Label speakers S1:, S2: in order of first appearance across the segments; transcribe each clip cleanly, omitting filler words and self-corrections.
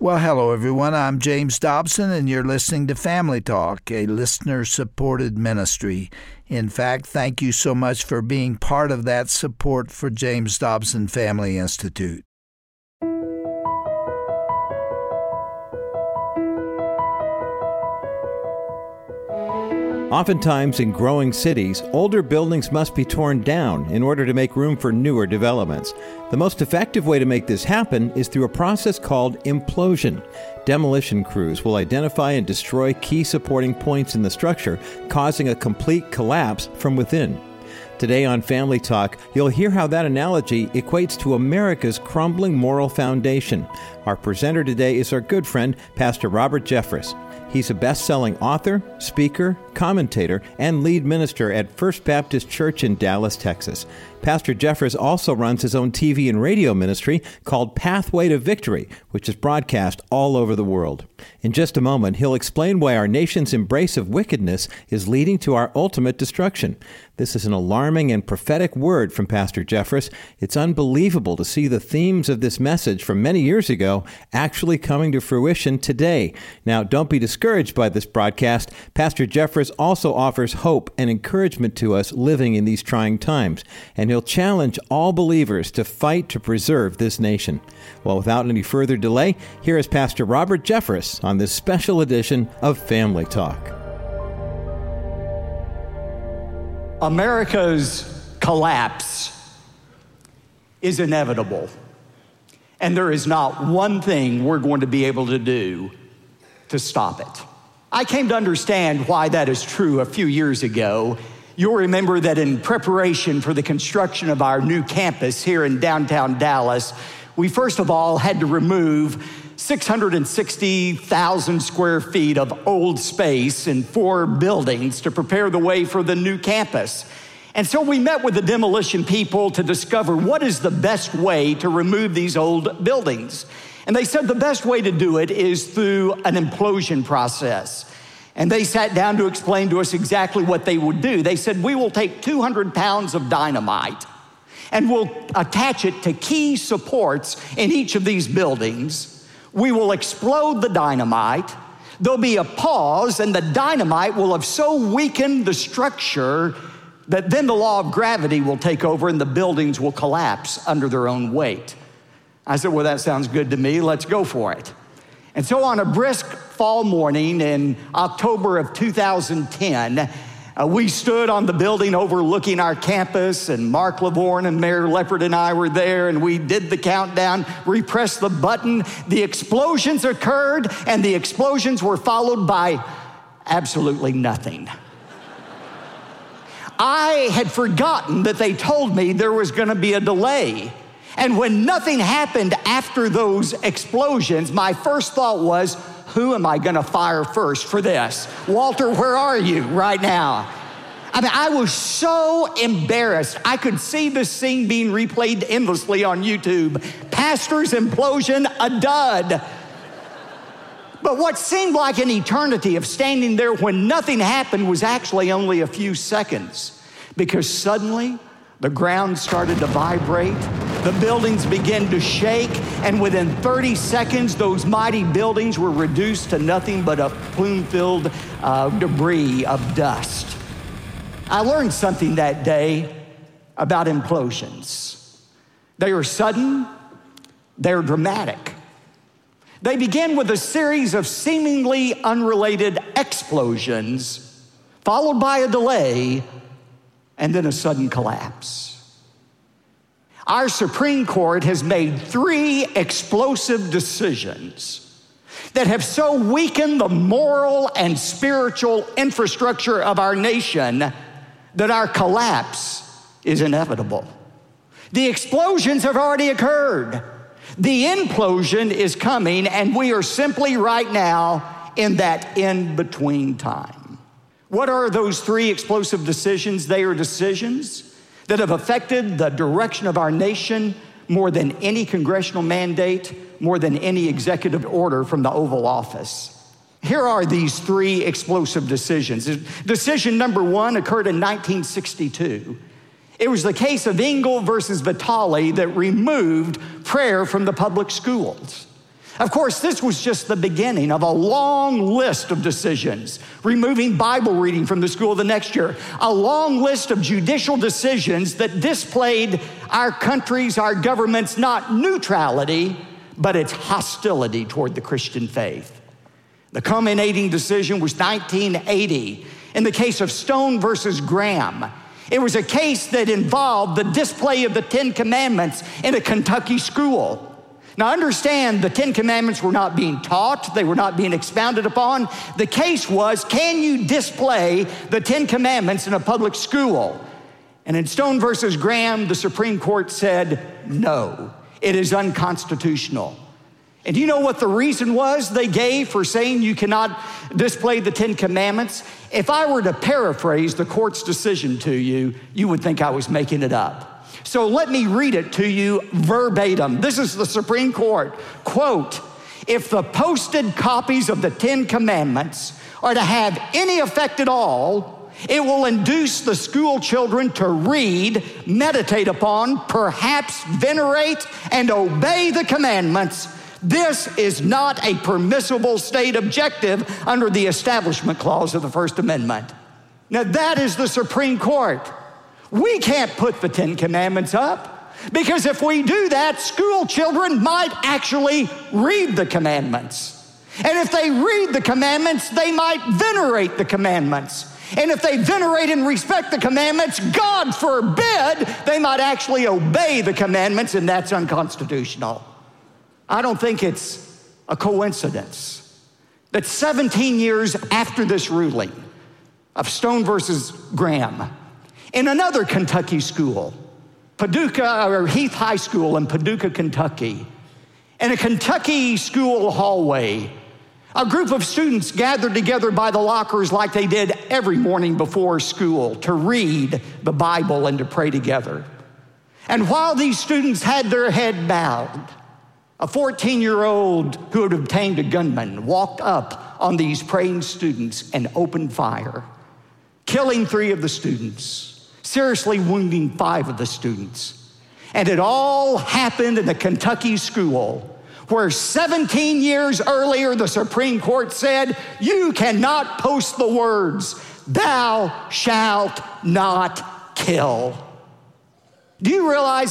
S1: Well, hello, everyone. I'm James Dobson, and you're listening to Family Talk, a listener-supported ministry. In fact, thank you so much for being part of that support for James Dobson Family Institute.
S2: Oftentimes in growing cities, older buildings must be torn down in order to make room for newer developments. The most effective way to make this happen is through a process called implosion. Demolition crews will identify and destroy key supporting points in the structure, causing a complete collapse from within. Today on Family Talk, you'll hear how that analogy equates to America's crumbling moral foundation. Our presenter today is our good friend, Pastor Robert Jeffress. He's a best-selling author, speaker, commentator, and lead minister at First Baptist Church in Dallas, Texas. Pastor Jeffress also runs his own TV and radio ministry called Pathway to Victory, which is broadcast all over the world. In just a moment, he'll explain why our nation's embrace of wickedness is leading to our ultimate destruction. This is an alarming and prophetic word from Pastor Jeffress. It's unbelievable to see the themes of this message from many years ago actually coming to fruition today. Now, don't be discouraged by this broadcast. Pastor Jeffress also offers hope and encouragement to us living in these trying times, and he'll challenge all believers to fight to preserve this nation. Well, without any further delay, here is Pastor Robert Jeffress on this special edition of Family Talk.
S3: America's collapse is inevitable, and there is not one thing we're going to be able to do to stop it. I came to understand why that is true a few years ago. You'll remember that in preparation for the construction of our new campus here in downtown Dallas, we first of all had to remove 660,000 square feet of old space in 4 buildings to prepare the way for the new campus. And so we met with the demolition people to discover what is the best way to remove these old buildings. And they said the best way to do it is through an implosion process. And they sat down to explain to us exactly what they would do. They said, we will take 200 pounds of dynamite and we'll attach it to key supports in each of these buildings. We will explode the dynamite. There'll be a pause, and the dynamite will have so weakened the structure that then the law of gravity will take over and the buildings will collapse under their own weight. I said, well, that sounds good to me. Let's go for it. And so on a brisk fall morning in October of 2010, we stood on the building overlooking our campus, and Mark Lavorne and Mayor Leopard and I were there, and we did the countdown. We pressed the button. The explosions occurred, and the explosions were followed by absolutely nothing. I had forgotten that they told me there was going to be a delay. And when nothing happened after those explosions, my first thought was, who am I going to fire first for this? Walter, where are you right now? I mean, I was so embarrassed. I could see this scene being replayed endlessly on YouTube. Pastor's implosion, a dud. But what seemed like an eternity of standing there when nothing happened was actually only a few seconds, because suddenly the ground started to vibrate, the buildings began to shake, and within 30 seconds, those mighty buildings were reduced to nothing but a plume-filled debris of dust. I learned something that day about implosions. They are sudden, they're dramatic. They begin with a series of seemingly unrelated explosions, followed by a delay, and then a sudden collapse. Our Supreme Court has made 3 explosive decisions that have so weakened the moral and spiritual infrastructure of our nation that our collapse is inevitable. The explosions have already occurred. The implosion is coming, and we are simply right now in that in-between time. What are those 3 explosive decisions? They are decisions that have affected the direction of our nation more than any congressional mandate, more than any executive order from the Oval Office. Here are these 3 explosive decisions. Decision number 1 occurred in 1962. It was the case of Engel versus Vitale that removed prayer from the public schools. Of course, this was just the beginning of a long list of decisions. Removing Bible reading from the school the next year. A long list of judicial decisions that displayed our country's, our government's not neutrality, but its hostility toward the Christian faith. The culminating decision was 1980 in the case of Stone versus Graham. It was a case that involved the display of the Ten Commandments in a Kentucky school. Now understand, the Ten Commandments were not being taught. They were not being expounded upon. The case was, can you display the Ten Commandments in a public school? And in Stone versus Graham, the Supreme Court said, no, it is unconstitutional. And do you know what the reason was they gave for saying you cannot display the Ten Commandments? If I were to paraphrase the court's decision to you, you would think I was making it up. So let me read it to you verbatim. This is the Supreme Court. Quote, if the posted copies of the Ten Commandments are to have any effect at all, it will induce the school children to read, meditate upon, perhaps venerate, and obey the commandments. This is not a permissible state objective under the Establishment Clause of the First Amendment. Now that is the Supreme Court. We can't put the Ten Commandments up because if we do that, school children might actually read the commandments. And if they read the commandments, they might venerate the commandments. And if they venerate and respect the commandments, God forbid, they might actually obey the commandments, and that's unconstitutional. I don't think it's a coincidence that 17 years after this ruling of Stone versus Graham, in another Kentucky school, Heath High School in Paducah, Kentucky, in a Kentucky school hallway, a group of students gathered together by the lockers like they did every morning before school to read the Bible and to pray together. And while these students had their head bowed, a 14-year-old who had obtained a gunman walked up on these praying students and opened fire, killing 3 of the students, seriously wounding 5 of the students. And it all happened in a Kentucky school where 17 years earlier, the Supreme Court said, you cannot post the words, thou shalt not kill. Do you realize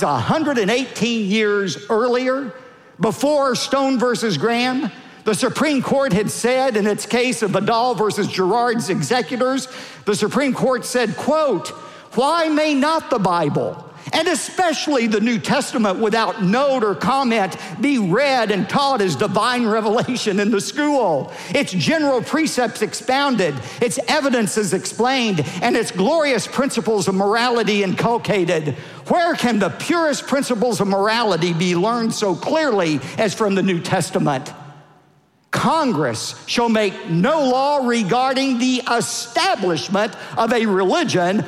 S3: 118 years earlier, before Stone versus Graham, the Supreme Court had said in its case of Vidal versus Girard's executors, the Supreme Court said, quote, why may not the Bible, and especially the New Testament without note or comment, be read and taught as divine revelation in the school? Its general precepts expounded, its evidences explained, and its glorious principles of morality inculcated. Where can the purest principles of morality be learned so clearly as from the New Testament? Congress shall make no law regarding the establishment of a religion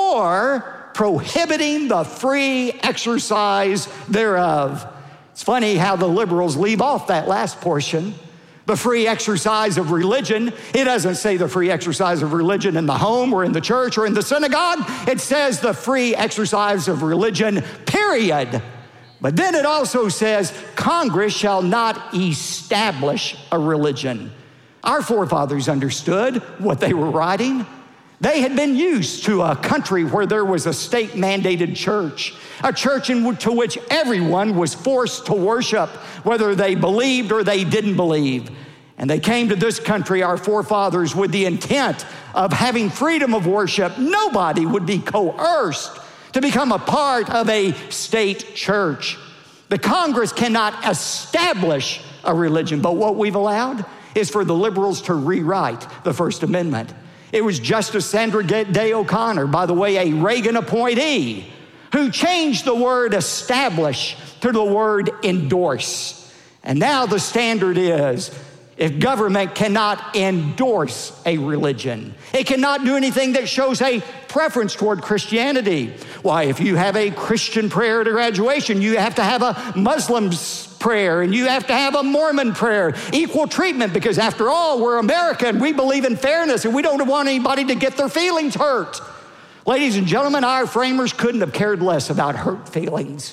S3: or prohibiting the free exercise thereof. It's funny how the liberals leave off that last portion, the free exercise of religion. It doesn't say the free exercise of religion in the home or in the church or in the synagogue. It says the free exercise of religion, period. But then it also says Congress shall not establish a religion. Our forefathers understood what they were writing. They had been used to a country where there was a state-mandated church, a church to which everyone was forced to worship, whether they believed or they didn't believe. And they came to this country, our forefathers, with the intent of having freedom of worship. Nobody would be coerced to become a part of a state church. The Congress cannot establish a religion, but what we've allowed is for the liberals to rewrite the First Amendment. It was Justice Sandra Day O'Connor, by the way, a Reagan appointee, who changed the word establish to the word endorse. And now the standard is, if government cannot endorse a religion, it cannot do anything that shows a preference toward Christianity. Why, if you have a Christian prayer at a graduation, you have to have a Muslim's prayer, and you have to have a Mormon prayer. Equal treatment, because after all, we're American. We believe in fairness, and we don't want anybody to get their feelings hurt. Ladies and gentlemen, our framers couldn't have cared less about hurt feelings.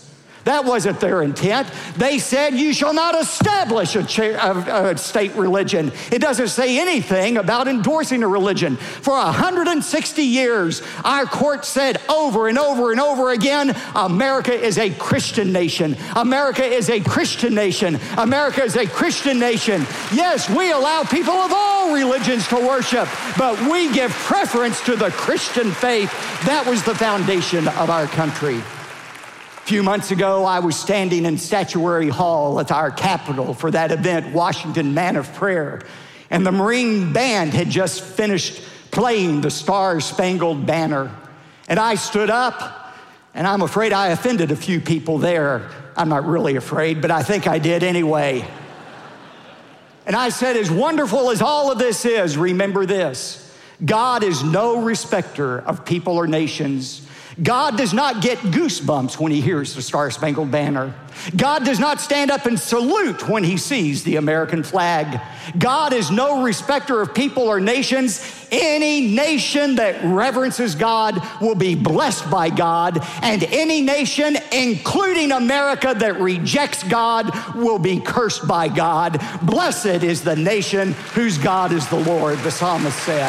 S3: That wasn't their intent. They said, you shall not establish a state religion. It doesn't say anything about endorsing a religion. For 160 years, our court said over and over and over again, America is a Christian nation. America is a Christian nation. America is a Christian nation. Yes, we allow people of all religions to worship, but we give preference to the Christian faith. That was the foundation of our country. A few months ago, I was standing in Statuary Hall at our Capitol for that event, Washington Man of Prayer, and the Marine Band had just finished playing the Star-Spangled Banner. And I stood up, and I'm afraid I offended a few people there. I'm not really afraid, but I think I did anyway. And I said, as wonderful as all of this is, remember this: God is no respecter of people or nations. God does not get goosebumps when he hears the Star-Spangled Banner. God does not stand up and salute when he sees the American flag. God is no respecter of people or nations. Any nation that reverences God will be blessed by God, and any nation, including America, that rejects God will be cursed by God. Blessed is the nation whose God is the Lord, the psalmist said.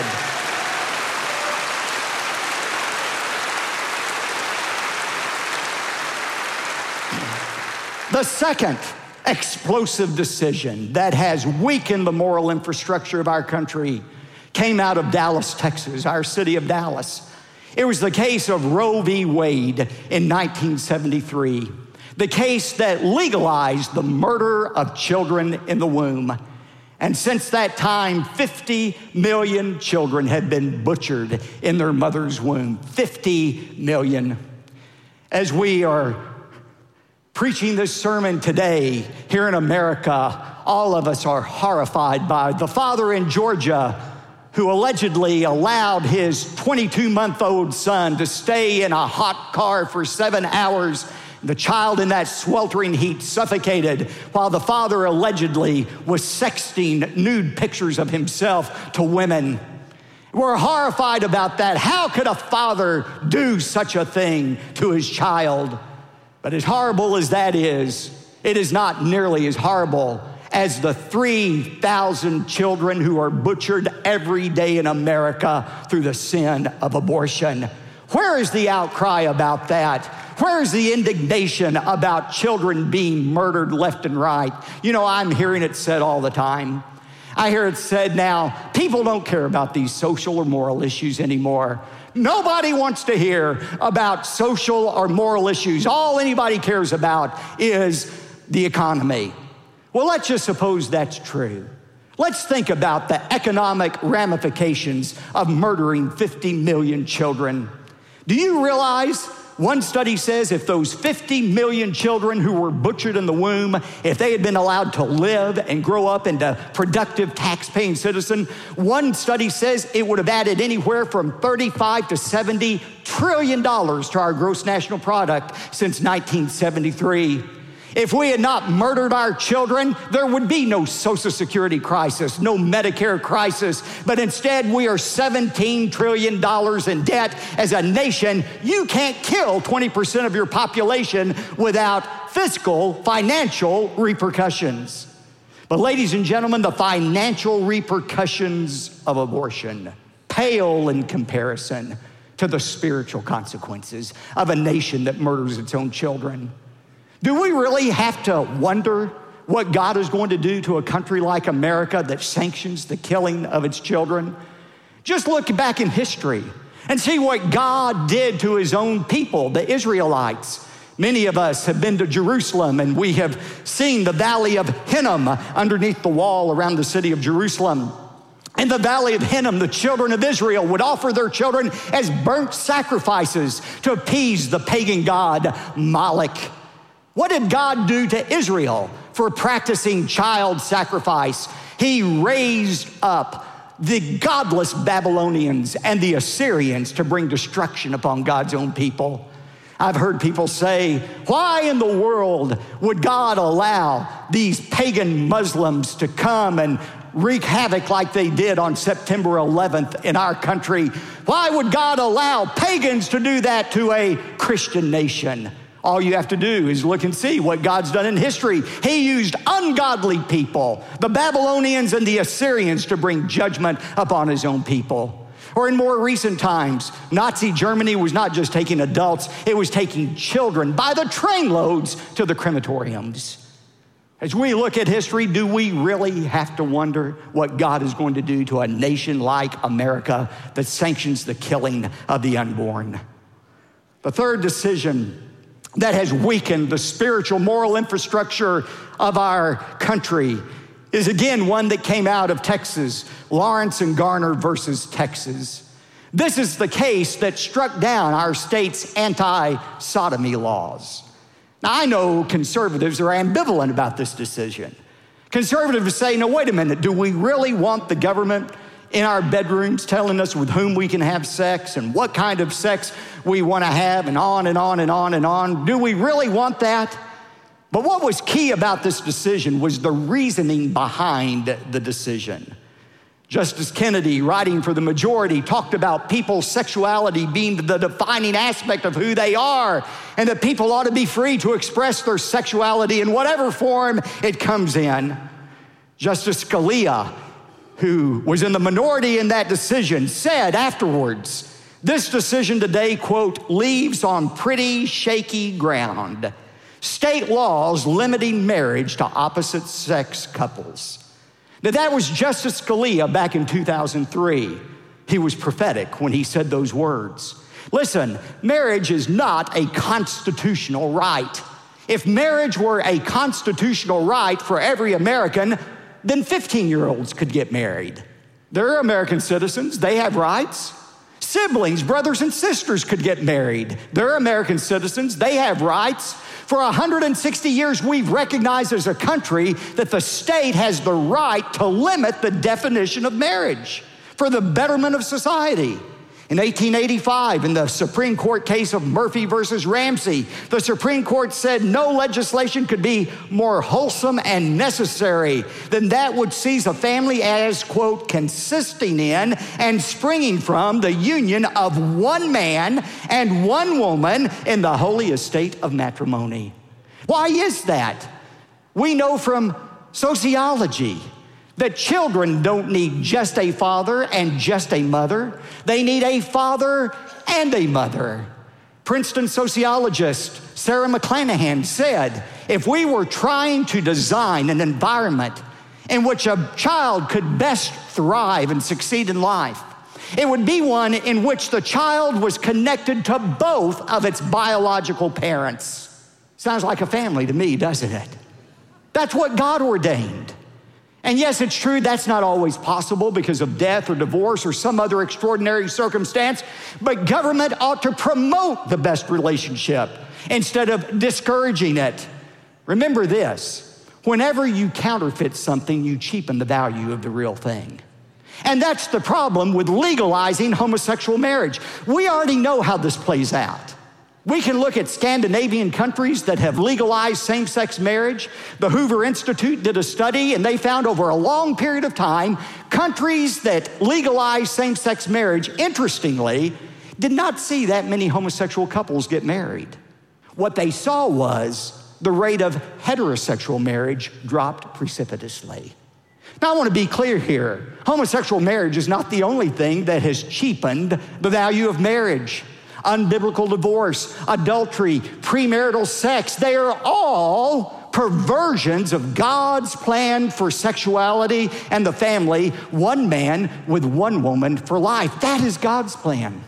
S3: The second explosive decision that has weakened the moral infrastructure of our country came out of Dallas, Texas, our city of Dallas. It was the case of Roe v. Wade in 1973, the case that legalized the murder of children in the womb. And since that time, 50 million children have been butchered in their mother's womb. 50 million. As we are preaching this sermon today here in America, all of us are horrified by the father in Georgia who allegedly allowed his 22-month-old son to stay in a hot car for 7 hours. The child in that sweltering heat suffocated while the father allegedly was sexting nude pictures of himself to women. We're horrified about that. How could a father do such a thing to his child? But as horrible as that is, it is not nearly as horrible as the 3,000 children who are butchered every day in America through the sin of abortion. Where is the outcry about that? Where is the indignation about children being murdered left and right? You know, I'm hearing it said all the time. I hear it said now, people don't care about these social or moral issues anymore. Nobody wants to hear about social or moral issues. All anybody cares about is the economy. Well, let's just suppose that's true. Let's think about the economic ramifications of murdering 50 million children. Do you realize one study says if those 50 million children who were butchered in the womb, if they had been allowed to live and grow up into productive tax-paying citizens, one study says it would have added anywhere from $35 to $70 trillion to our gross national product since 1973. If we had not murdered our children, there would be no Social Security crisis, no Medicare crisis, but instead we are $17 trillion in debt as a nation. You can't kill 20% of your population without fiscal, financial repercussions. But ladies and gentlemen, the financial repercussions of abortion pale in comparison to the spiritual consequences of a nation that murders its own children. Do we really have to wonder what God is going to do to a country like America that sanctions the killing of its children? Just look back in history and see what God did to his own people, the Israelites. Many of us have been to Jerusalem, and we have seen the Valley of Hinnom underneath the wall around the city of Jerusalem. In the Valley of Hinnom, the children of Israel would offer their children as burnt sacrifices to appease the pagan god Moloch. What did God do to Israel for practicing child sacrifice? He raised up the godless Babylonians and the Assyrians to bring destruction upon God's own people. I've heard people say, why in the world would God allow these pagan Muslims to come and wreak havoc like they did on September 11th in our country? Why would God allow pagans to do that to a Christian nation? All you have to do is look and see what God's done in history. He used ungodly people, the Babylonians and the Assyrians, to bring judgment upon his own people. Or in more recent times, Nazi Germany was not just taking adults, it was taking children by the trainloads to the crematoriums. As we look at history, do we really have to wonder what God is going to do to a nation like America that sanctions the killing of the unborn? The third decision that has weakened the spiritual moral infrastructure of our country is again one that came out of Texas, Lawrence and Garner versus Texas. This is the case that struck down our state's anti-sodomy laws. Now, I know conservatives are ambivalent about this decision. Conservatives say, no, wait a minute, do we really want the government in our bedrooms telling us with whom we can have sex and what kind of sex we want to have, and on and on and on and on? Do we really want that? But what was key about this decision was the reasoning behind the decision. Justice Kennedy, writing for the majority, talked about people's sexuality being the defining aspect of who they are, and that people ought to be free to express their sexuality in whatever form it comes in. Justice Scalia, who was in the minority in that decision, said afterwards, this decision today, quote, leaves on pretty shaky ground state laws limiting marriage to opposite-sex couples. Now, that was Justice Scalia back in 2003. He was prophetic when he said those words. Listen, marriage is not a constitutional right. If marriage were a constitutional right for every American, then 15-year-olds could get married. They're American citizens. They have rights. Siblings, brothers and sisters could get married. They're American citizens. They have rights. For 160 years, we've recognized as a country that the state has the right to limit the definition of marriage for the betterment of society. In 1885, in the Supreme Court case of Murphy versus Ramsey, the Supreme Court said no legislation could be more wholesome and necessary than that which sees a family as, quote, consisting in and springing from the union of one man and one woman in the holy estate of matrimony. Why is that? We know from sociology that children don't need just a father and just a mother. They need a father and a mother. Princeton sociologist Sarah McClanahan said, if we were trying to design an environment in which a child could best thrive and succeed in life, it would be one in which the child was connected to both of its biological parents. Sounds like a family to me, doesn't it? That's what God ordained. And yes, it's true that's not always possible because of death or divorce or some other extraordinary circumstance, but government ought to promote the best relationship instead of discouraging it. Remember this, whenever you counterfeit something, you cheapen the value of the real thing. And that's the problem with legalizing homosexual marriage. We already know how this plays out. We can look at Scandinavian countries that have legalized same-sex marriage. The Hoover Institute did a study, and they found over a long period of time, countries that legalized same-sex marriage, interestingly, did not see that many homosexual couples get married. What they saw was the rate of heterosexual marriage dropped precipitously. Now, I want to be clear here. Homosexual marriage is not the only thing that has cheapened the value of marriage. Unbiblical divorce, adultery, premarital sex, they are all perversions of God's plan for sexuality and the family, one man with one woman for life. That is God's plan.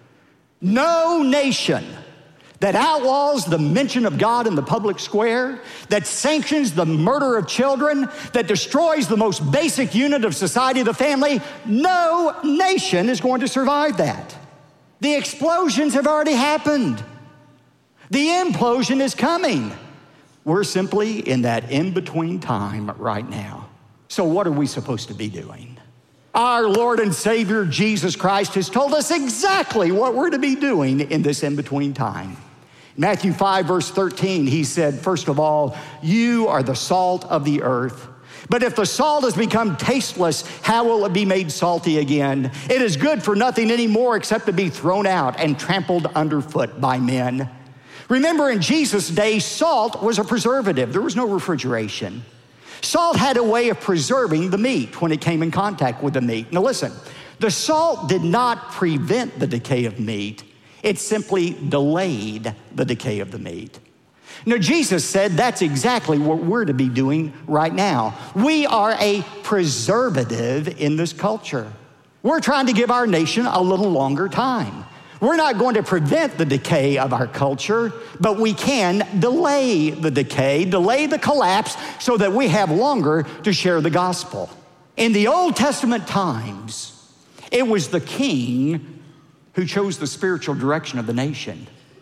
S3: No nation that outlaws the mention of God in the public square, that sanctions the murder of children, that destroys the most basic unit of society, the family, no nation is going to survive that. The explosions have already happened. The implosion is coming. We're simply in that in-between time right now. So what are we supposed to be doing? Our Lord and Savior, Jesus Christ, has told us exactly what we're to be doing in this in-between time. Matthew 5, verse 13, he said, first of all, you are the salt of the earth. But if the salt has become tasteless, how will it be made salty again? It is good for nothing anymore except to be thrown out and trampled underfoot by men. Remember, in Jesus' day, salt was a preservative. There was no refrigeration. Salt had a way of preserving the meat when it came in contact with the meat. Now listen, the salt did not prevent the decay of meat. It simply delayed the decay of the meat. Now, Jesus said that's exactly what we're to be doing right now. We are a preservative in this culture. We're trying to give our nation a little longer time. We're not going to prevent the decay of our culture, but we can delay the decay, delay the collapse, so that we have longer to share the gospel. In the Old Testament times, it was the king who chose the spiritual direction of the nation.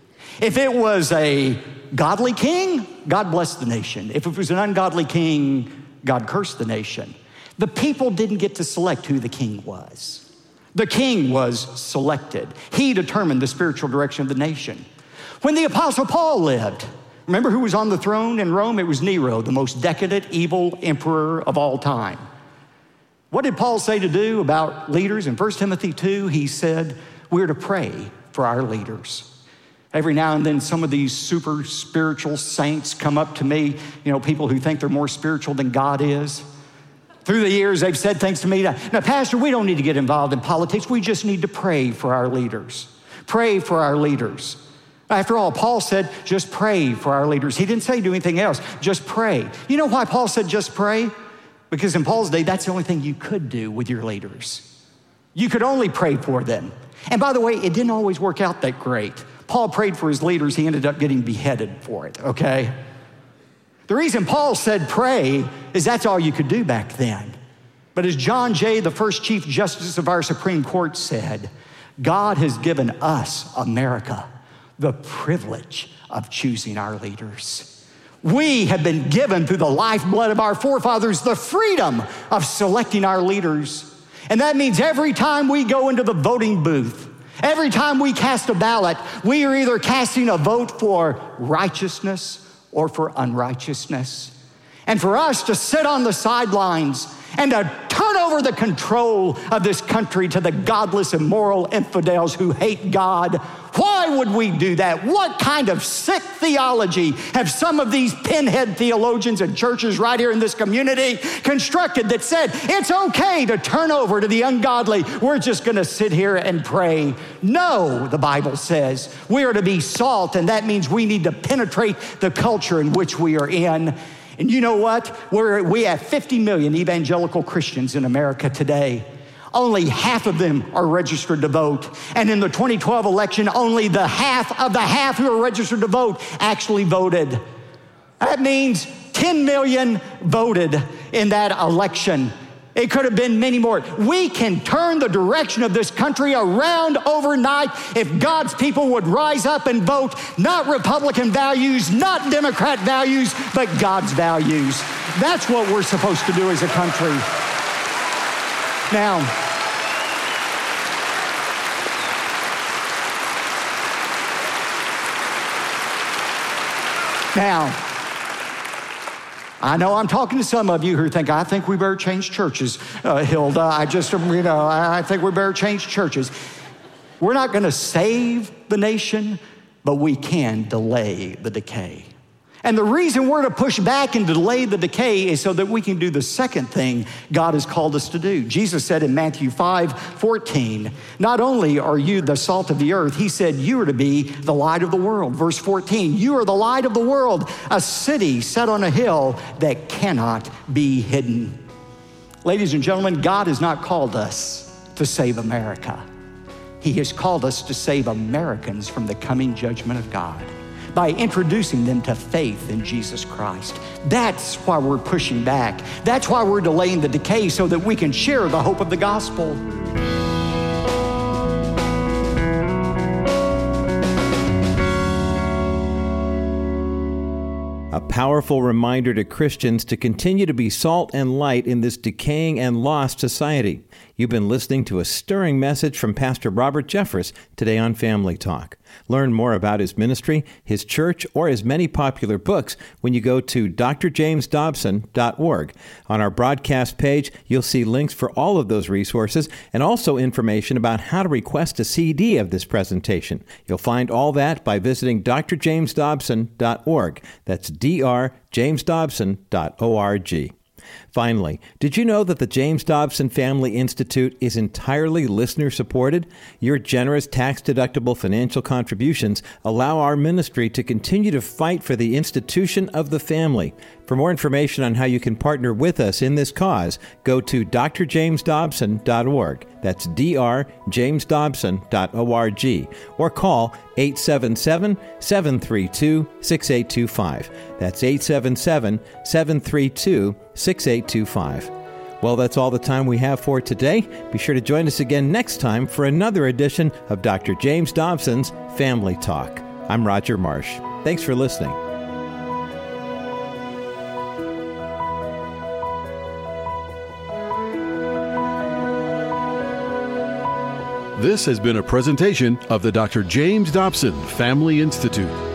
S3: If it was a godly king, God blessed the nation. If it was an ungodly king, God cursed the nation. The people didn't get to select who the king was. The king was selected. He determined the spiritual direction of the nation. When the Apostle Paul lived, remember who was on the throne in Rome? It was Nero, the most decadent, evil emperor of all time. What did Paul say to do about leaders? In 1 Timothy 2, he said, we're to pray for our leaders. Every now and then, some of these super spiritual saints come up to me, people who think they're more spiritual than God is. Through the years, they've said things to me. Now, Pastor, we don't need to get involved in politics. We just need to pray for our leaders. Pray for our leaders. After all, Paul said, just pray for our leaders. He didn't say do anything else. Just pray. You know why Paul said just pray? Because in Paul's day, that's the only thing you could do with your leaders. You could only pray for them. And by the way, it didn't always work out that great. Paul prayed for his leaders. He ended up getting beheaded for it, okay? The reason Paul said pray is that's all you could do back then. But as John Jay, the first Chief Justice of our Supreme Court, said, God has given us, America, the privilege of choosing our leaders. We have been given through the lifeblood of our forefathers the freedom of selecting our leaders. And that means every time we go into the voting booth, every time we cast a ballot, we are either casting a vote for righteousness or for unrighteousness. And for us to sit on the sidelines and to turn over the control of this country to the godless, immoral infidels who hate God, why would we do that? What kind of sick theology have some of these pinhead theologians and churches right here in this community constructed that said it's okay to turn over to the ungodly? We're just going to sit here and pray. No, the Bible says we are to be salt, and that means we need to penetrate the culture in which we are in. And you know what? We have 50 million evangelical Christians in America today. Only half of them are registered to vote. And in the 2012 election, only the half who are registered to vote actually voted. That means 10 million voted in that election. It could have been many more. We can turn the direction of this country around overnight if God's people would rise up and vote, not Republican values, not Democrat values, but God's values. That's what we're supposed to do as a country. Now, I know I'm talking to some of you who think, I think we better change churches, Hilda. I think we better change churches. We're not going to save the nation, but we can delay the decay. And the reason we're to push back and delay the decay is so that we can do the second thing God has called us to do. Jesus said in Matthew 5:14, not only are you the salt of the earth, he said you are to be the light of the world. Verse 14, you are the light of the world, a city set on a hill that cannot be hidden. Ladies and gentlemen, God has not called us to save America. He has called us to save Americans from the coming judgment of God by introducing them to faith in Jesus Christ. That's why we're pushing back. That's why we're delaying the decay, so that we can share the hope of the gospel.
S2: A powerful reminder to Christians to continue to be salt and light in this decaying and lost society. You've been listening to a stirring message from Pastor Robert Jeffress today on Family Talk. Learn more about his ministry, his church, or his many popular books when you go to drjamesdobson.org. On our broadcast page, you'll see links for all of those resources and also information about how to request a CD of this presentation. You'll find all that by visiting drjamesdobson.org. That's drjamesdobson.org. Finally, did you know that the James Dobson Family Institute is entirely listener-supported? Your generous tax-deductible financial contributions allow our ministry to continue to fight for the institution of the family. For more information on how you can partner with us in this cause, go to drjamesdobson.org. That's drjamesdobson.org. Or call 877-732-6825. That's 877-732-6825. Well, that's all the time we have for today. Be sure to join us again next time for another edition of Dr. James Dobson's Family Talk. I'm Roger Marsh. Thanks for listening.
S4: This has been a presentation of the Dr. James Dobson Family Institute.